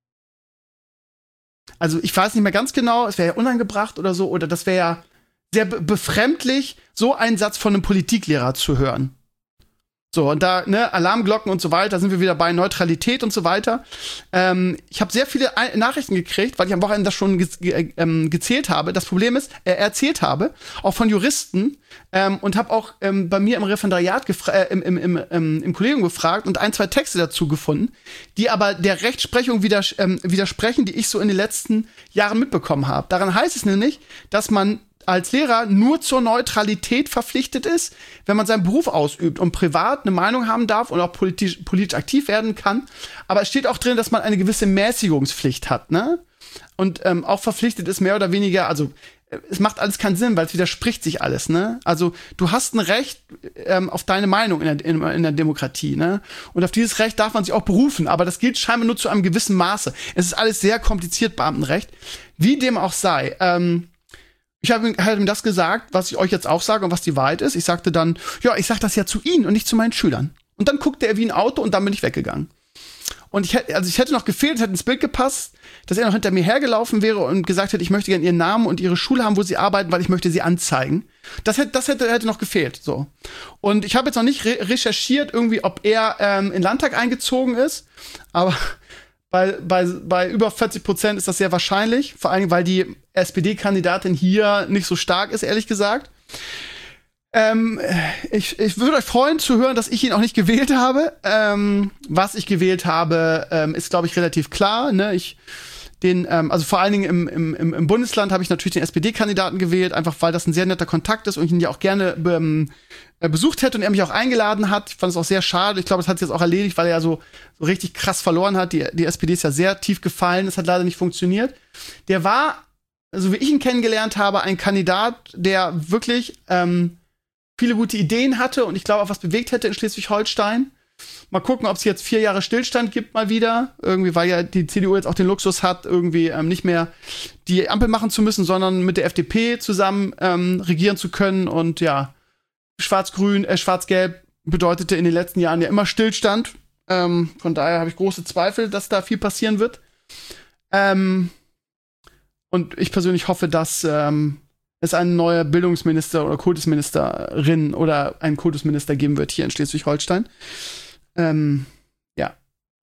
Also ich weiß nicht mehr ganz genau, es wäre ja unangebracht oder so, oder das wäre ja sehr be- befremdlich, so einen Satz von einem Politiklehrer zu hören. So, und da, ne, Alarmglocken und so weiter, sind wir wieder bei Neutralität und so weiter. Ähm, ich habe sehr viele Ein- Nachrichten gekriegt, weil ich am Wochenende das schon ge- ge- ähm, gezählt habe. Das Problem ist, äh, erzählt habe, auch von Juristen, ähm, und habe auch ähm, bei mir im Referendariat, gefra- äh, im, im, im, im, im Kollegium gefragt und ein, zwei Texte dazu gefunden, die aber der Rechtsprechung widers- ähm, widersprechen, die ich so in den letzten Jahren mitbekommen habe. Daran heißt es nämlich, dass man als Lehrer nur zur Neutralität verpflichtet ist, wenn man seinen Beruf ausübt und privat eine Meinung haben darf und auch politisch, politisch aktiv werden kann. Aber es steht auch drin, dass man eine gewisse Mäßigungspflicht hat, ne? Und ähm, auch verpflichtet ist, mehr oder weniger, also äh, es macht alles keinen Sinn, weil es widerspricht sich alles, ne? Also du hast ein Recht ähm, auf deine Meinung in der, in, in der Demokratie, ne? Und auf dieses Recht darf man sich auch berufen, aber das gilt scheinbar nur zu einem gewissen Maße. Es ist alles sehr kompliziert, Beamtenrecht. Wie dem auch sei, ähm, Ich habe ihm, hab ihm das gesagt, was ich euch jetzt auch sage und was die Wahrheit ist. Ich sagte dann, ja, ich sag das ja zu Ihnen und nicht zu meinen Schülern. Und dann guckte er wie ein Auto und dann bin ich weggegangen. Und ich hätte, also ich hätte noch gefehlt, es hätte ins Bild gepasst, dass er noch hinter mir hergelaufen wäre und gesagt hätte, ich möchte gerne Ihren Namen und Ihre Schule haben, wo Sie arbeiten, weil ich möchte Sie anzeigen. Das hätte, das hätte, hätte noch gefehlt, so. Und ich habe jetzt noch nicht re- recherchiert, irgendwie, ob er ähm, in den Landtag eingezogen ist, aber Bei, bei, bei über vierzig Prozent ist das sehr wahrscheinlich. Vor allem, weil die S P D-Kandidatin hier nicht so stark ist, ehrlich gesagt. Ähm, ich, ich würde euch freuen zu hören, dass ich ihn auch nicht gewählt habe. Ähm, was ich gewählt habe, ähm, ist, glaube ich, relativ klar. Ne? Ich, den, ähm, also vor allen Dingen im, im, im Bundesland habe ich natürlich den S P D-Kandidaten gewählt, einfach weil das ein sehr netter Kontakt ist und ich ihn ja auch gerne ähm, besucht hätte und er mich auch eingeladen hat. Ich fand es auch sehr schade. Ich glaube, das hat sich jetzt auch erledigt, weil er ja so, so richtig krass verloren hat. Die, die S P D ist ja sehr tief gefallen. Das hat leider nicht funktioniert. Der war, so wie ich ihn kennengelernt habe, ein Kandidat, der wirklich ähm, viele gute Ideen hatte und ich glaube auch was bewegt hätte in Schleswig-Holstein. Mal gucken, ob es jetzt vier Jahre Stillstand gibt mal wieder. Irgendwie, weil ja die C D U jetzt auch den Luxus hat, irgendwie ähm, nicht mehr die Ampel machen zu müssen, sondern mit der F D P zusammen ähm, regieren zu können. Und ja, Schwarz-Grün, äh, Schwarz-Gelb bedeutete in den letzten Jahren ja immer Stillstand. Ähm, von daher habe ich große Zweifel, dass da viel passieren wird. Ähm, und ich persönlich hoffe, dass ähm, es einen neuen Bildungsminister oder Kultusministerin oder einen Kultusminister geben wird hier in Schleswig-Holstein. Ähm, ja.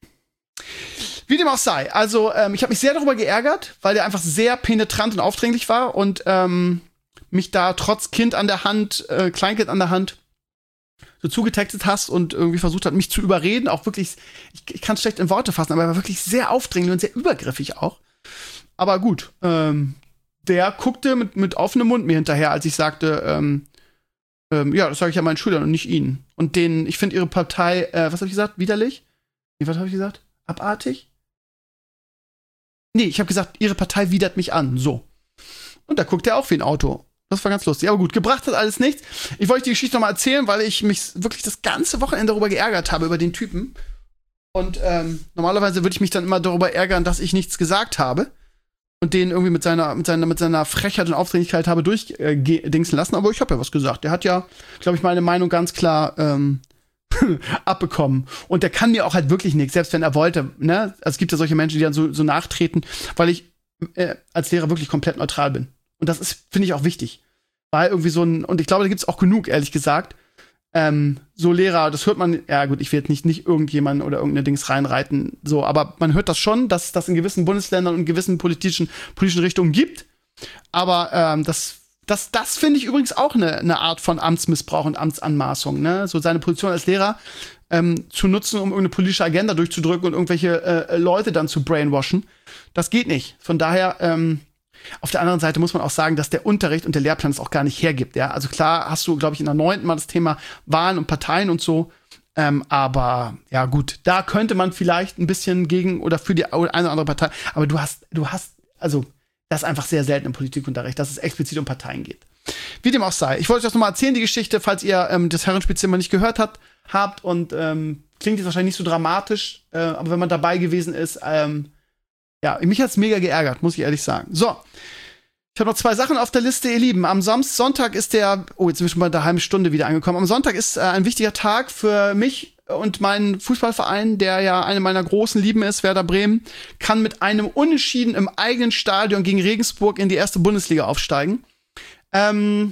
Wie dem auch sei. Also, ähm, ich habe mich sehr darüber geärgert, weil der einfach sehr penetrant und aufdringlich war und ähm, mich da trotz Kind an der Hand, äh, Kleinkind an der Hand, so zugetextet hast und irgendwie versucht hat, mich zu überreden. Auch wirklich, ich, ich kann es schlecht in Worte fassen, aber er war wirklich sehr aufdringlich und sehr übergriffig auch. Aber gut, ähm, der guckte mit, mit offenem Mund mir hinterher, als ich sagte, ähm, ähm, ja, das sage ich ja meinen Schülern und nicht ihnen. Und denen, ich finde ihre Partei, äh, was habe ich gesagt? Widerlich? Nee, was habe ich gesagt? Abartig? Nee, ich habe gesagt, ihre Partei widert mich an. So. Und da guckt er auch wie ein Auto. Das war ganz lustig. Aber gut, gebracht hat alles nichts. Ich wollte die Geschichte noch mal erzählen, weil ich mich wirklich das ganze Wochenende darüber geärgert habe, über den Typen. Und ähm, normalerweise würde ich mich dann immer darüber ärgern, dass ich nichts gesagt habe. Und den irgendwie mit seiner, mit seiner, mit seiner Frechheit und Aufdringlichkeit habe durchdingsen äh, lassen. Aber ich habe ja was gesagt. Der hat ja, glaube ich, meine Meinung ganz klar ähm, abbekommen. Und der kann mir auch halt wirklich nichts, selbst wenn er wollte. Ne? Also es gibt ja solche Menschen, die dann so, so nachtreten, weil ich äh, als Lehrer wirklich komplett neutral bin. Und das ist, finde ich, auch wichtig. Weil irgendwie so ein, und ich glaube, da gibt es auch genug, ehrlich gesagt, ähm, so Lehrer, das hört man, ja gut, ich will jetzt nicht, nicht irgendjemanden oder irgendeine Dings reinreiten, so, aber man hört das schon, dass das in gewissen Bundesländern und in gewissen politischen, politischen Richtungen gibt. Aber ähm, das, das, das finde ich übrigens auch eine, eine Art von Amtsmissbrauch und Amtsanmaßung, ne? So seine Position als Lehrer ähm, zu nutzen, um irgendeine politische Agenda durchzudrücken und irgendwelche äh, Leute dann zu brainwashen. Das geht nicht. Von daher, ähm, auf der anderen Seite muss man auch sagen, dass der Unterricht und der Lehrplan es auch gar nicht hergibt. Ja? Also klar hast du, glaube ich, in der neunten mal das Thema Wahlen und Parteien und so. Ähm, aber ja gut, da könnte man vielleicht ein bisschen gegen oder für die eine oder andere Partei. Aber du hast, du hast, also das ist einfach sehr selten im Politikunterricht, dass es explizit um Parteien geht. Wie dem auch sei. Ich wollte euch das nochmal erzählen, die Geschichte, falls ihr ähm, das Herrenspielzimmer nicht gehört habt, habt und ähm, klingt jetzt wahrscheinlich nicht so dramatisch, äh, aber wenn man dabei gewesen ist, ähm, ja, mich hat's mega geärgert, muss ich ehrlich sagen. So. Ich habe noch zwei Sachen auf der Liste, ihr Lieben. Am Samstag, Sonntag ist der, oh, jetzt sind wir schon bei der halben Stunde wieder angekommen. Am Sonntag ist äh, ein wichtiger Tag für mich und meinen Fußballverein, der ja eine meiner großen Lieben ist, Werder Bremen, kann mit einem Unentschieden im eigenen Stadion gegen Regensburg in die erste Bundesliga aufsteigen. Ähm,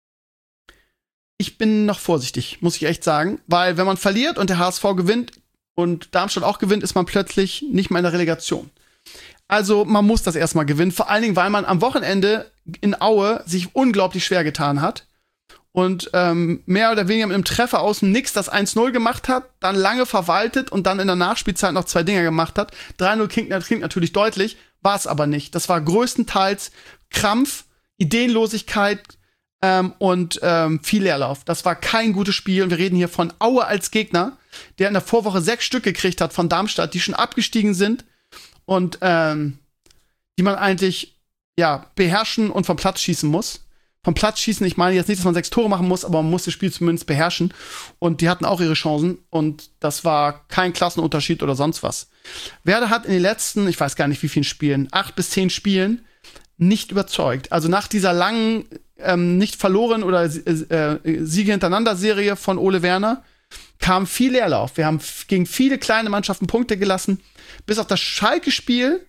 ich bin noch vorsichtig, muss ich echt sagen, weil wenn man verliert und der H S V gewinnt und Darmstadt auch gewinnt, ist man plötzlich nicht mehr in der Relegation. Also man muss das erstmal gewinnen, vor allen Dingen, weil man am Wochenende in Aue sich unglaublich schwer getan hat und ähm, mehr oder weniger mit einem Treffer aus dem Nix das eins null gemacht hat, dann lange verwaltet und dann in der Nachspielzeit noch zwei Dinger gemacht hat. drei null klingt, klingt natürlich deutlich, war es aber nicht. Das war größtenteils Krampf, Ideenlosigkeit ähm, und ähm, viel Leerlauf. Das war kein gutes Spiel und wir reden hier von Aue als Gegner, der in der Vorwoche sechs Stück gekriegt hat von Darmstadt, die schon abgestiegen sind. Und ähm, die man eigentlich ja beherrschen und vom Platz schießen muss. Vom Platz schießen, ich meine jetzt nicht, dass man sechs Tore machen muss, aber man muss das Spiel zumindest beherrschen. Und die hatten auch ihre Chancen. Und das war kein Klassenunterschied oder sonst was. Werder hat in den letzten, ich weiß gar nicht wie vielen Spielen, acht bis zehn Spielen nicht überzeugt. Also nach dieser langen, ähm, nicht verloren oder äh, Siege hintereinander Serie von Ole Werner kam viel Leerlauf. Wir haben gegen viele kleine Mannschaften Punkte gelassen. Bis auf das Schalke-Spiel,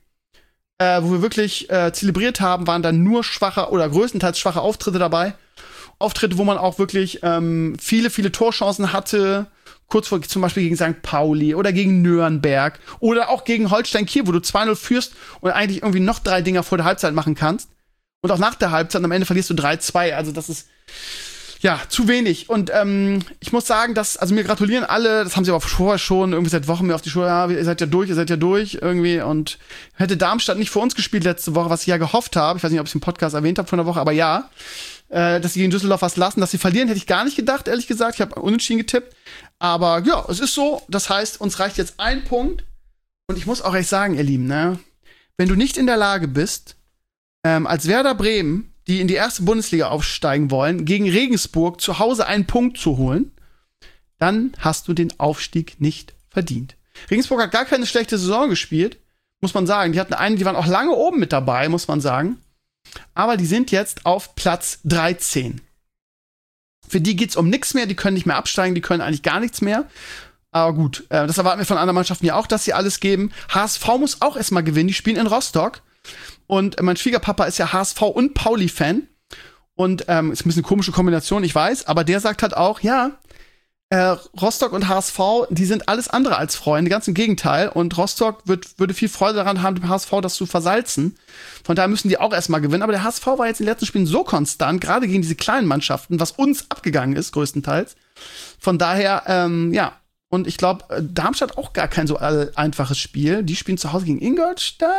äh, wo wir wirklich äh, zelebriert haben, waren dann nur schwache oder größtenteils schwache Auftritte dabei. Auftritte, wo man auch wirklich ähm, viele, viele Torchancen hatte. Kurz vor, zum Beispiel gegen Sankt Pauli oder gegen Nürnberg oder auch gegen Holstein Kiel, wo du zwei null führst und eigentlich irgendwie noch drei Dinger vor der Halbzeit machen kannst. Und auch nach der Halbzeit und am Ende verlierst du drei zwei. Also das ist ja, zu wenig. Und ähm, ich muss sagen, dass, also mir gratulieren alle, das haben sie aber vorher schon irgendwie seit Wochen mir auf die Schuhe, ja, ihr seid ja durch, ihr seid ja durch irgendwie. Und hätte Darmstadt nicht für uns gespielt letzte Woche, was ich ja gehofft habe, ich weiß nicht, ob ich es im Podcast erwähnt habe von der Woche, aber ja, äh, dass sie gegen Düsseldorf was lassen, dass sie verlieren, hätte ich gar nicht gedacht, ehrlich gesagt. Ich habe unentschieden getippt. Aber ja, es ist so. Das heißt, uns reicht jetzt ein Punkt. Und ich muss auch echt sagen, ihr Lieben, ne, wenn du nicht in der Lage bist, ähm, als Werder Bremen, die in die erste Bundesliga aufsteigen wollen, gegen Regensburg zu Hause einen Punkt zu holen, dann hast du den Aufstieg nicht verdient. Regensburg hat gar keine schlechte Saison gespielt, muss man sagen. Die hatten einen, die waren auch lange oben mit dabei, muss man sagen. Aber die sind jetzt auf Platz dreizehn. Für die geht's um nichts mehr, die können nicht mehr absteigen, die können eigentlich gar nichts mehr. Aber gut, äh, das erwarten wir von anderen Mannschaften ja auch, dass sie alles geben. H S V muss auch erstmal gewinnen, die spielen in Rostock. Und mein Schwiegerpapa ist ja H S V und Pauli-Fan. Und ähm, ist ein bisschen eine komische Kombination, ich weiß. Aber der sagt halt auch, ja, äh, Rostock und H S V, die sind alles andere als Freunde. Ganz im Gegenteil. Und Rostock wird, würde viel Freude daran haben, dem H S V das zu versalzen. Von daher müssen die auch erstmal gewinnen. Aber der H S V war jetzt in den letzten Spielen so konstant, gerade gegen diese kleinen Mannschaften, was uns abgegangen ist, größtenteils. Von daher, ähm, ja. Und ich glaube, Darmstadt auch gar kein so einfaches Spiel. Die spielen zu Hause gegen Ingolstadt.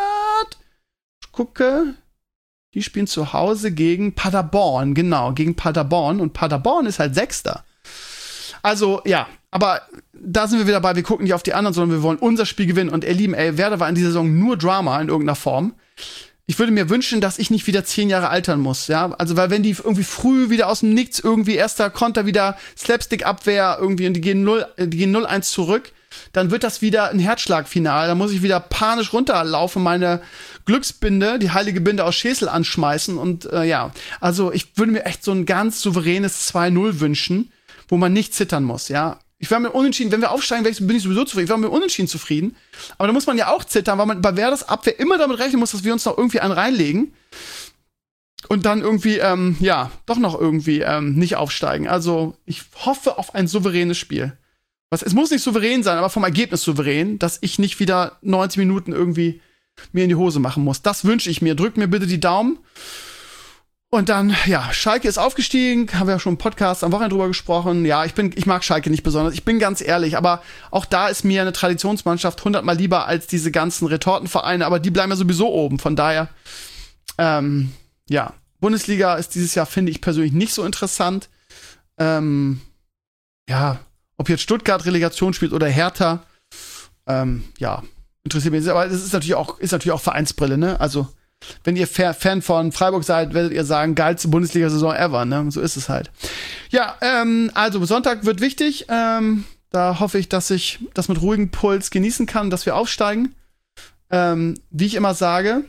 Gucke, die spielen zu Hause gegen Paderborn, genau, gegen Paderborn und Paderborn ist halt Sechster. Also, ja, aber da sind wir wieder bei, wir gucken nicht auf die anderen, sondern wir wollen unser Spiel gewinnen und ihr Lieben, ey, Werder war in dieser Saison nur Drama in irgendeiner Form. Ich würde mir wünschen, dass ich nicht wieder zehn Jahre altern muss, ja, also, weil wenn die irgendwie früh wieder aus dem Nichts irgendwie erster Konter wieder Slapstick-Abwehr irgendwie und die gehen null, die gehen null eins zurück, dann wird das wieder ein Herzschlagfinal. Da muss ich wieder panisch runterlaufen, meine Glücksbinde, die heilige Binde aus Schesel anschmeißen. Und äh, ja, also ich würde mir echt so ein ganz souveränes zwei null wünschen, wo man nicht zittern muss, ja. Ich wäre mit Unentschieden, wenn wir aufsteigen, bin ich sowieso zufrieden. Ich wäre mit Unentschieden zufrieden. Aber da muss man ja auch zittern, weil man bei Werders Abwehr immer damit rechnen muss, dass wir uns noch irgendwie einen reinlegen. Und dann irgendwie, ähm, ja, doch noch irgendwie ähm, nicht aufsteigen. Also ich hoffe auf ein souveränes Spiel. Was, es muss nicht souverän sein, aber vom Ergebnis souverän, dass ich nicht wieder neunzig Minuten irgendwie mir in die Hose machen muss. Das wünsche ich mir. Drückt mir bitte die Daumen. Und dann, ja, Schalke ist aufgestiegen. Haben wir ja schon im Podcast am Wochenende drüber gesprochen. Ja, ich bin, ich mag Schalke nicht besonders. Ich bin ganz ehrlich, aber auch da ist mir eine Traditionsmannschaft hundertmal lieber als diese ganzen Retortenvereine. Aber die bleiben ja sowieso oben. Von daher, ähm, ja, Bundesliga ist dieses Jahr, finde ich persönlich, nicht so interessant. Ähm, ja, ob jetzt Stuttgart Relegation spielt oder Hertha, ähm, ja, interessiert mich. Aber es ist natürlich auch, ist natürlich auch Vereinsbrille, ne? Also, wenn ihr Fan von Freiburg seid, werdet ihr sagen, geilste Bundesliga-Saison ever, ne? So ist es halt. Ja, ähm, also Sonntag wird wichtig. Ähm, da hoffe ich, dass ich das mit ruhigem Puls genießen kann, dass wir aufsteigen. ähm, wie ich immer sage,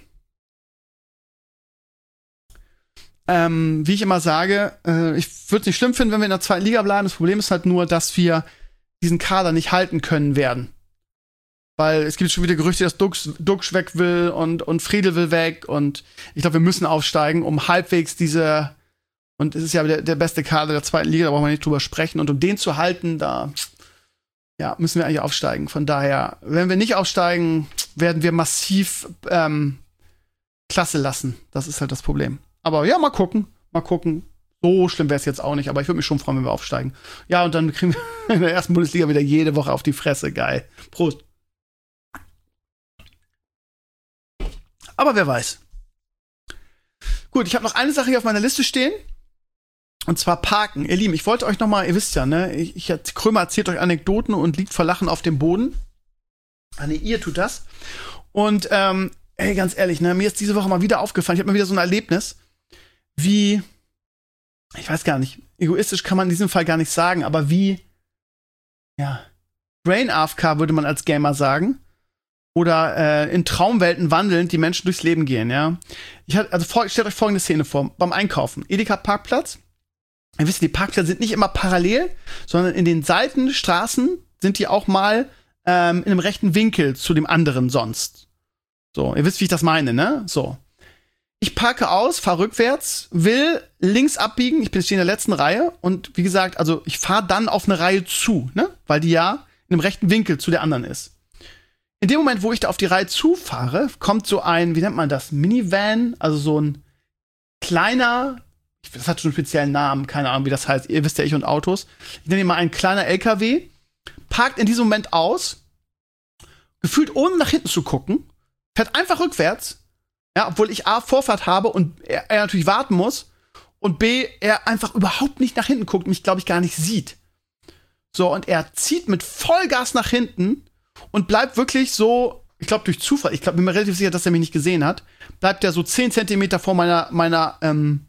ähm, wie ich immer sage, äh, ich würde es nicht schlimm finden, wenn wir in der zweiten Liga bleiben. Das Problem ist halt nur, dass wir diesen Kader nicht halten können werden. Weil es gibt schon wieder Gerüchte, dass Dux, Dux weg will und, und Friedel will weg. Und ich glaube, wir müssen aufsteigen, um halbwegs diese. Und es ist ja der, der beste Kader der zweiten Liga, da brauchen wir nicht drüber sprechen. Und um den zu halten, da ja, müssen wir eigentlich aufsteigen. Von daher, wenn wir nicht aufsteigen, werden wir massiv ähm, Klasse lassen. Das ist halt das Problem. Aber ja, mal gucken. Mal gucken. So schlimm wäre es jetzt auch nicht, aber ich würde mich schon freuen, wenn wir aufsteigen. Ja, und dann kriegen wir in der ersten Bundesliga wieder jede Woche auf die Fresse. Geil. Prost. Aber wer weiß. Gut, ich habe noch eine Sache hier auf meiner Liste stehen. Und zwar Parken. Ihr Lieben, ich wollte euch noch mal, ihr wisst ja, ne, ich, ich Krömer erzählt euch Anekdoten und liegt vor Lachen auf dem Boden. Ah, ne, ihr tut das. Und, ähm, ey, ganz ehrlich, ne, mir ist diese Woche mal wieder aufgefallen, ich habe mal wieder so ein Erlebnis, wie, ich weiß gar nicht, egoistisch kann man in diesem Fall gar nicht sagen, aber wie, ja, Brain A F K würde man als Gamer sagen. Oder äh, in Traumwelten wandelnd die Menschen durchs Leben gehen, ja. Ich hatte, also vor, stellt euch folgende Szene vor, beim Einkaufen. Edeka-Parkplatz. Ihr wisst, die Parkplätze sind nicht immer parallel, sondern in den Seitenstraßen sind die auch mal ähm, in einem rechten Winkel zu dem anderen sonst. So, ihr wisst, wie ich das meine, ne? So. Ich parke aus, fahre rückwärts, will links abbiegen, ich bin jetzt in der letzten Reihe und wie gesagt, also ich fahre dann auf eine Reihe zu, ne? Weil die ja in einem rechten Winkel zu der anderen ist. In dem Moment, wo ich da auf die Reihe zufahre, kommt so ein, wie nennt man das, Minivan, also so ein kleiner, das hat schon einen speziellen Namen, keine Ahnung, wie das heißt, ihr wisst ja, ich und Autos. Ich nenne ihn mal ein kleiner L K W, parkt in diesem Moment aus, gefühlt ohne nach hinten zu gucken, fährt einfach rückwärts, ja, obwohl ich A, Vorfahrt habe und er, er natürlich warten muss und B, er einfach überhaupt nicht nach hinten guckt und mich, glaube ich, gar nicht sieht. So, und er zieht mit Vollgas nach hinten und bleibt wirklich so, ich glaube durch Zufall, ich glaube, bin mir relativ sicher, dass er mich nicht gesehen hat, bleibt er so zehn Zentimeter vor meiner, meiner ähm,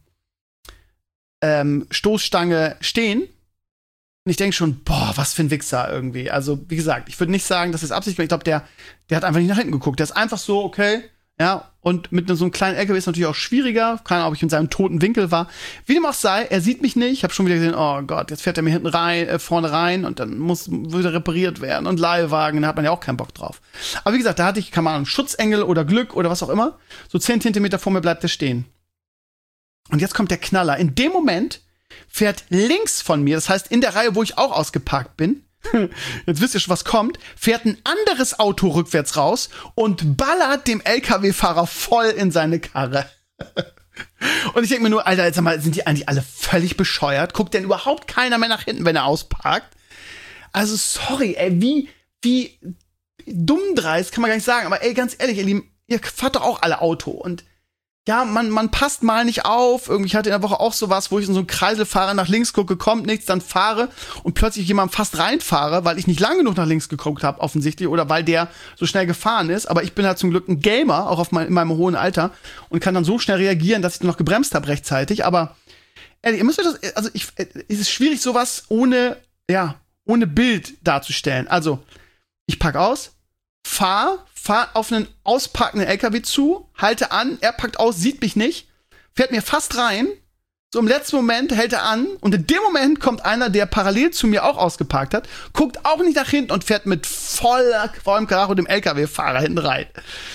ähm, Stoßstange stehen. Und ich denke schon, boah, was für ein Wichser irgendwie. Also, wie gesagt, ich würde nicht sagen, dass es Absicht war. Ich glaube, der, der hat einfach nicht nach hinten geguckt. Der ist einfach so, okay, ja, und mit so einem kleinen L K W ist natürlich auch schwieriger. Keine Ahnung, ob ich in seinem toten Winkel war. Wie dem auch sei, er sieht mich nicht. Ich habe schon wieder gesehen, oh Gott, jetzt fährt er mir hinten rein, äh, vorne rein und dann muss wieder repariert werden und Leihwagen, da hat man ja auch keinen Bock drauf. Aber wie gesagt, da hatte ich, keine Ahnung, Schutzengel oder Glück oder was auch immer. So zehn Zentimeter vor mir bleibt er stehen. Und jetzt kommt der Knaller. In dem Moment fährt links von mir, das heißt in der Reihe, wo ich auch ausgeparkt bin, jetzt wisst ihr schon, was kommt, fährt ein anderes Auto rückwärts raus und ballert dem L K W-Fahrer voll in seine Karre. Und ich denke mir nur, Alter, jetzt mal, sind die eigentlich alle völlig bescheuert? Guckt denn überhaupt keiner mehr nach hinten, wenn er ausparkt? Also sorry, ey, wie, wie dummdreist kann man gar nicht sagen. Aber ey, ganz ehrlich, ihr Lieben, ihr fahrt doch auch alle Auto. Und ja, man, man passt mal nicht auf. Irgendwie, ich hatte in der Woche auch sowas, wo ich in so einen Kreisel fahre, nach links gucke, kommt nichts, dann fahre und plötzlich jemand fast reinfahre, weil ich nicht lang genug nach links geguckt habe, offensichtlich, oder weil der so schnell gefahren ist. Aber ich bin halt zum Glück ein Gamer, auch auf mein, in meinem hohen Alter, und kann dann so schnell reagieren, dass ich noch gebremst habe rechtzeitig. Aber ehrlich, ihr müsst euch das, also ich, es ist schwierig, sowas ohne, ja, ohne Bild darzustellen. Also, ich pack aus, fahr, fahr auf einen ausparkenden L K W zu, halte an, er packt aus, sieht mich nicht, fährt mir fast rein, so im letzten Moment hält er an und in dem Moment kommt einer, der parallel zu mir auch ausgeparkt hat, guckt auch nicht nach hinten und fährt mit voller, vollem Karacho dem L K W-Fahrer hinten rein.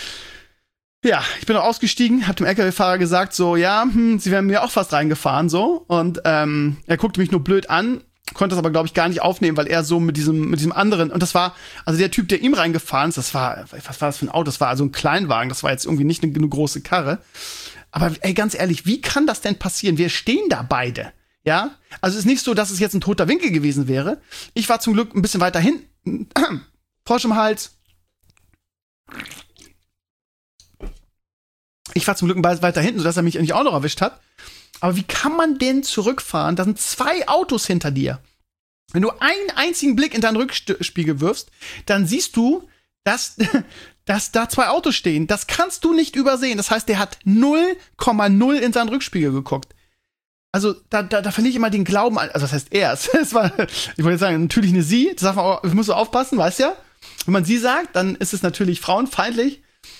Ja, ich bin auch ausgestiegen, hab dem L K W-Fahrer gesagt, so, ja, hm, sie wären mir auch fast reingefahren, so, und ähm, er guckte mich nur blöd an, konnte das aber, glaube ich, gar nicht aufnehmen, weil er so mit diesem mit diesem anderen, und das war, also der Typ, der ihm reingefahren ist, das war, was war das für ein Auto? Das war also ein Kleinwagen, das war jetzt irgendwie nicht eine, eine große Karre. Aber ey, ganz ehrlich, wie kann das denn passieren? Wir stehen da beide, ja? Also es ist nicht so, dass es jetzt ein toter Winkel gewesen wäre. Ich war zum Glück ein bisschen weiter hinten, Frosch im Hals. Ich war zum Glück ein bisschen weiter hinten, sodass er mich nicht auch noch erwischt hat. Aber wie kann man denn zurückfahren? Da sind zwei Autos hinter dir. Wenn du einen einzigen Blick in deinen Rückspiegel wirfst, dann siehst du, dass, dass da zwei Autos stehen. Das kannst du nicht übersehen. Das heißt, der hat null Komma null in seinen Rückspiegel geguckt. Also, da, da, da verliere ich immer den Glauben an. Also, das heißt, er. Es war, ich wollte sagen, natürlich eine sie. Das darf man auch, musst du aufpassen, weißt ja. Wenn man sie sagt, dann ist es natürlich frauenfeindlich.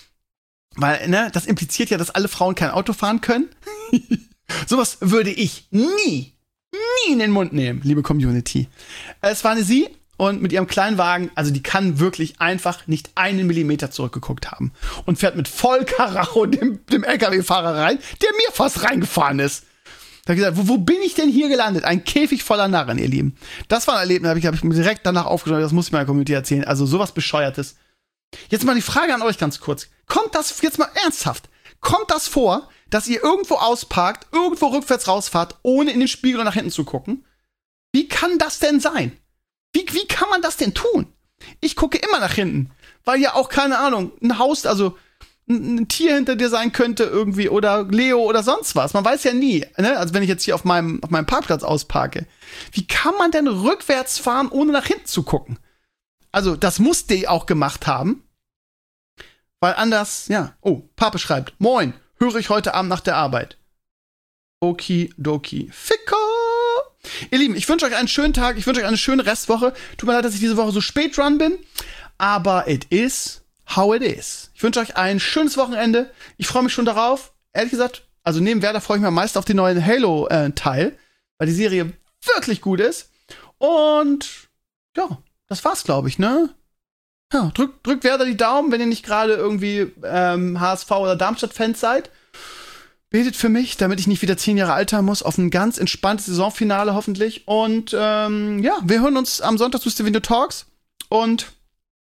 Weil, ne, das impliziert ja, dass alle Frauen kein Auto fahren können. Sowas würde ich nie, nie in den Mund nehmen, liebe Community. Es war eine Sie und mit ihrem kleinen Wagen, also die kann wirklich einfach nicht einen Millimeter zurückgeguckt haben. Und fährt mit Vollkaracho dem, dem L K W-Fahrer rein, der mir fast reingefahren ist. Da hab ich gesagt, wo, wo bin ich denn hier gelandet? Ein Käfig voller Narren, ihr Lieben. Das war ein Erlebnis, da habe ich, hab ich mir direkt danach aufgeschrieben, das muss ich meiner Community erzählen. Also sowas Bescheuertes. Jetzt mal die Frage an euch ganz kurz. Kommt das, jetzt mal ernsthaft, kommt das vor, dass ihr irgendwo ausparkt, irgendwo rückwärts rausfahrt, ohne in den Spiegel und nach hinten zu gucken? Wie kann das denn sein? Wie, wie kann man das denn tun? Ich gucke immer nach hinten, weil ja auch, keine Ahnung, ein Haus, also ein, ein Tier hinter dir sein könnte irgendwie oder Leo oder sonst was. Man weiß ja nie, ne? Also wenn ich jetzt hier auf meinem, auf meinem Parkplatz ausparke. Wie kann man denn rückwärts fahren, ohne nach hinten zu gucken? Also, das muss die auch gemacht haben. Weil anders, ja. Oh, Pape schreibt, moin, höre ich heute Abend nach der Arbeit. Okidoki. Ficker! Ihr Lieben, ich wünsche euch einen schönen Tag, ich wünsche euch eine schöne Restwoche. Tut mir leid, dass ich diese Woche so spät dran bin. Aber it is how it is. Ich wünsche euch ein schönes Wochenende. Ich freue mich schon darauf. Ehrlich gesagt, also neben Werder freue ich mich am meisten auf den neuen Halo-Teil. Äh, weil die Serie wirklich gut ist. Und, ja. Das war's, glaube ich, ne? Ja, drückt drück Werder die Daumen, wenn ihr nicht gerade irgendwie ähm, H S V oder Darmstadt-Fans seid. Betet für mich, damit ich nicht wieder zehn Jahre altern muss, auf ein ganz entspanntes Saisonfinale hoffentlich. Und ähm, ja, wir hören uns am Sonntag zu Stevenio Talks. Und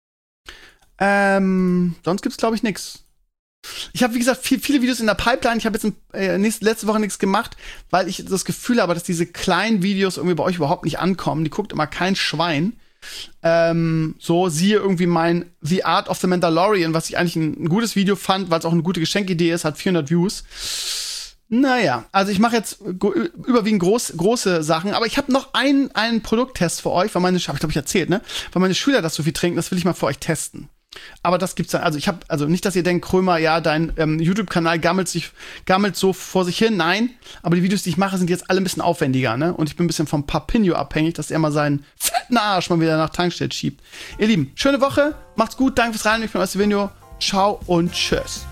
ähm, sonst gibt's, glaube ich, nix. Ich habe, wie gesagt, viel, viele Videos in der Pipeline. Ich habe jetzt äh, nächste, letzte Woche nichts gemacht, weil ich das Gefühl habe, dass diese kleinen Videos irgendwie bei euch überhaupt nicht ankommen. Die guckt immer kein Schwein. Ähm, so, siehe irgendwie mein The Art of the Mandalorian, was ich eigentlich ein, ein gutes Video fand, weil es auch eine gute Geschenkidee ist, hat vierhundert Views. Naja, also ich mache jetzt go- überwiegend groß, große Sachen, aber ich habe noch einen, einen Produkttest für euch, weil meine, hab ich glaube ich erzählt, ne? Weil meine Schüler das so viel trinken, das will ich mal für euch testen. Aber das gibt's dann, also ich habe, also nicht, dass ihr denkt, Krömer, ja, dein ähm, YouTube-Kanal gammelt sich, gammelt so vor sich hin, nein, aber die Videos, die ich mache, sind jetzt alle ein bisschen aufwendiger, ne? Und ich bin ein bisschen vom Papinho abhängig, dass er mal seinen fetten Arsch mal wieder nach Tankstelle schiebt. Ihr Lieben, schöne Woche, macht's gut, danke fürs Rein, ich bin euer Stevenio, ciao und tschüss.